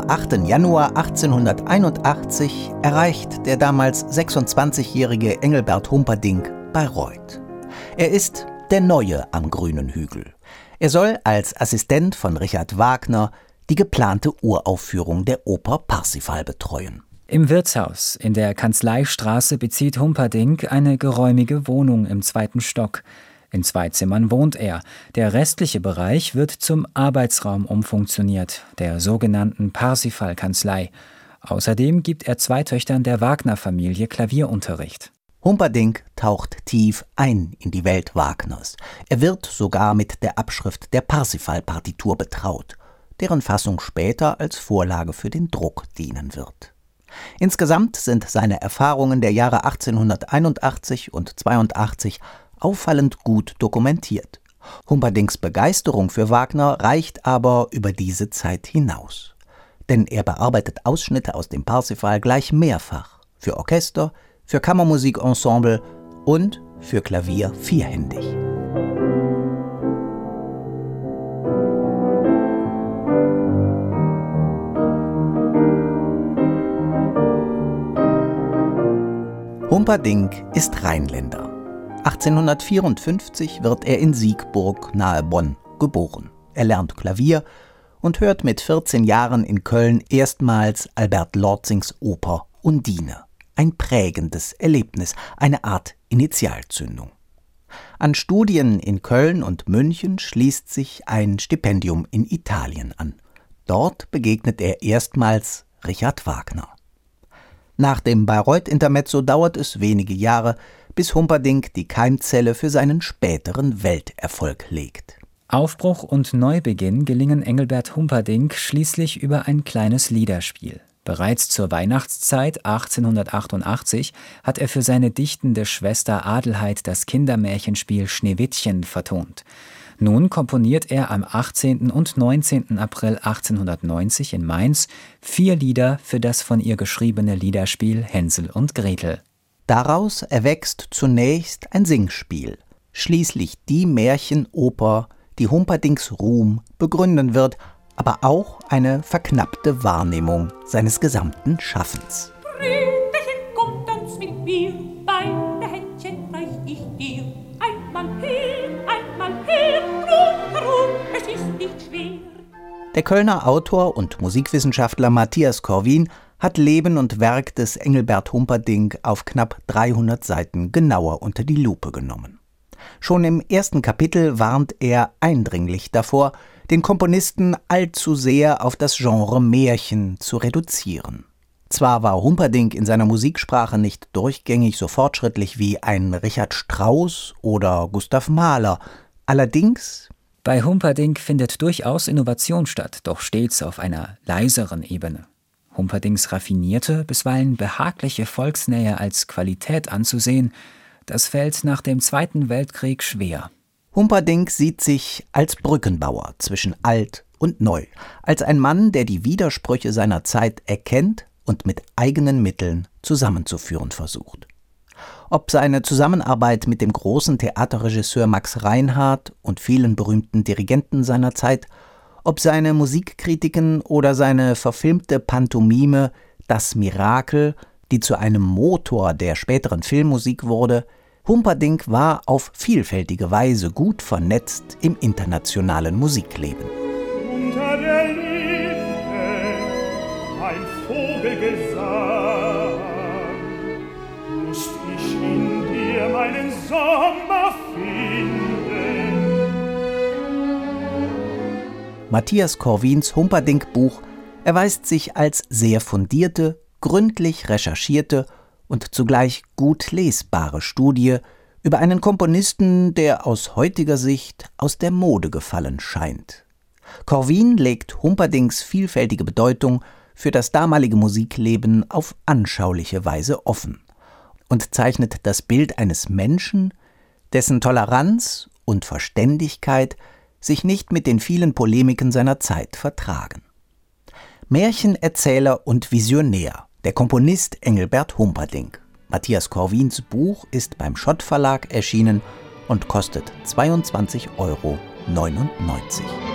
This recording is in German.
8. Januar 1881 erreicht der damals 26-jährige Engelbert Humperdinck Bayreuth. Er ist der Neue am grünen Hügel. Er soll als Assistent von Richard Wagner die geplante Uraufführung der Oper Parsifal betreuen. Im Wirtshaus in der Kanzleistraße bezieht Humperdinck eine geräumige Wohnung im 2. Stock. In 2 Zimmern wohnt er. Der restliche Bereich wird zum Arbeitsraum umfunktioniert, der sogenannten Parsifal-Kanzlei. Außerdem gibt er 2 Töchtern der Wagner-Familie Klavierunterricht. Humperdinck taucht tief ein in die Welt Wagners. Er wird sogar mit der Abschrift der Parsifal-Partitur betraut, deren Fassung später als Vorlage für den Druck dienen wird. Insgesamt sind seine Erfahrungen der Jahre 1881 und 82 auffallend gut dokumentiert. Humperdincks Begeisterung für Wagner reicht aber über diese Zeit hinaus. Denn er bearbeitet Ausschnitte aus dem Parsifal gleich mehrfach, für Orchester, für Kammermusikensemble und für Klavier vierhändig. Humperdinck ist Rheinländer. 1854 wird er in Siegburg nahe Bonn geboren. Er lernt Klavier und hört mit 14 Jahren in Köln erstmals Albert Lorzings Oper Undine. Ein prägendes Erlebnis, eine Art Initialzündung. An Studien in Köln und München schließt sich ein Stipendium in Italien an. Dort begegnet er erstmals Richard Wagner. Nach dem Bayreuth-Intermezzo dauert es wenige Jahre, bis Humperdinck die Keimzelle für seinen späteren Welterfolg legt. Aufbruch und Neubeginn gelingen Engelbert Humperdinck schließlich über ein kleines Liederspiel. Bereits zur Weihnachtszeit 1888 hat er für seine dichtende Schwester Adelheid das Kindermärchenspiel Schneewittchen vertont. Nun komponiert er am 18. und 19. April 1890 in Mainz 4 Lieder für das von ihr geschriebene Liederspiel Hänsel und Gretel. Daraus erwächst zunächst ein Singspiel, schließlich die Märchenoper, die Humperdincks Ruhm begründen wird, aber auch eine verknappte Wahrnehmung seines gesamten Schaffens. Brüderchen, kommt tanz mit mir, beide Händchen reich ich dir. Einmal her, rundherum, es ist nicht schwer. Der Kölner Autor und Musikwissenschaftler Matthias Corvin hat Leben und Werk des Engelbert Humperdinck auf knapp 300 Seiten genauer unter die Lupe genommen. Schon im ersten Kapitel warnt er eindringlich davor, den Komponisten allzu sehr auf das Genre Märchen zu reduzieren. Zwar war Humperdinck in seiner Musiksprache nicht durchgängig so fortschrittlich wie ein Richard Strauss oder Gustav Mahler, allerdings bei Humperdinck findet durchaus Innovation statt, doch stets auf einer leiseren Ebene. Humperdincks raffinierte, bisweilen behagliche Volksnähe als Qualität anzusehen, das fällt nach dem Zweiten Weltkrieg schwer. Humperdinck sieht sich als Brückenbauer zwischen alt und neu, als ein Mann, der die Widersprüche seiner Zeit erkennt und mit eigenen Mitteln zusammenzuführen versucht. Ob seine Zusammenarbeit mit dem großen Theaterregisseur Max Reinhardt und vielen berühmten Dirigenten seiner Zeit, ob seine Musikkritiken oder seine verfilmte Pantomime Das Mirakel, die zu einem Motor der späteren Filmmusik wurde, Humperdinck war auf vielfältige Weise gut vernetzt im internationalen Musikleben. Unter der Lippe ein Vogelgesang, musst ich in dir meinen Sommer finden. Matthias Corvins Humperdinck-Buch erweist sich als sehr fundierte, gründlich recherchierte und zugleich gut lesbare Studie über einen Komponisten, der aus heutiger Sicht aus der Mode gefallen scheint. Corvin legt Humperdincks vielfältige Bedeutung für das damalige Musikleben auf anschauliche Weise offen und zeichnet das Bild eines Menschen, dessen Toleranz und Verständigkeit sich nicht mit den vielen Polemiken seiner Zeit vertragen. Märchenerzähler und Visionär, der Komponist Engelbert Humperdinck. Matthias Corvins Buch ist beim Schott Verlag erschienen und kostet 22,99 €.